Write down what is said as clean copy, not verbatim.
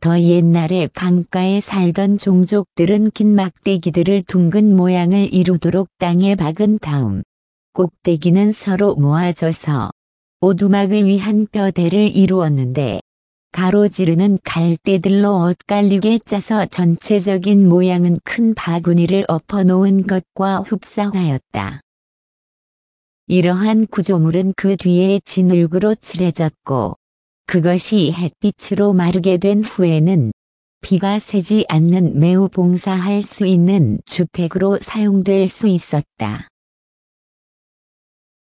더 옛날에 강가에 살던 종족들은 긴 막대기들을 둥근 모양을 이루도록 땅에 박은 다음 꼭대기는 서로 모아져서 오두막을 위한 뼈대를 이루었는데 가로지르는 갈대들로 엇갈리게 짜서 전체적인 모양은 큰 바구니를 엎어놓은 것과 흡사하였다. 이러한 구조물은 그 뒤에 진흙으로 칠해졌고 그것이 햇빛으로 마르게 된 후에는 비가 새지 않는 매우 봉사할 수 있는 주택으로 사용될 수 있었다.